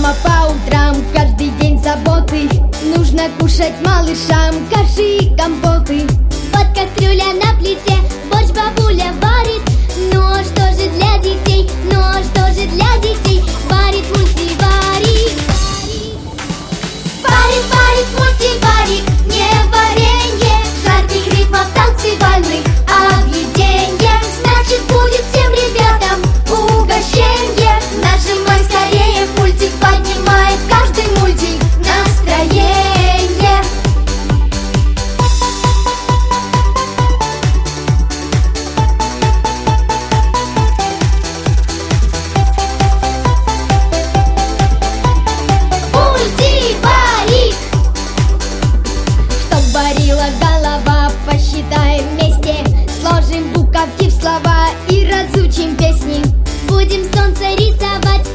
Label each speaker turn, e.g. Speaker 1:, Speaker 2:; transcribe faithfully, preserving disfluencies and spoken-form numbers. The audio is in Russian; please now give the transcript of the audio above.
Speaker 1: Мама по утрам, каждый день заботы. Нужно кушать малышам каши и компоты.
Speaker 2: Вот кастрюля на плите, борщ бабуля варит. Но что же для детей, но что же для детей? Варит мультиварик. Варит, варит мультиварик, не варенье. Жарких ритмов танцевальных объеденье. Значит, будет всем ребятам угощенье. Нажимай скорее в мультик, поднимает каждый мультик настроение. Мультиварик!
Speaker 1: Чтоб варила голова, посчитаем вместе. Сложим буковки в слова и разучим песни.
Speaker 2: Будем солнце рисовать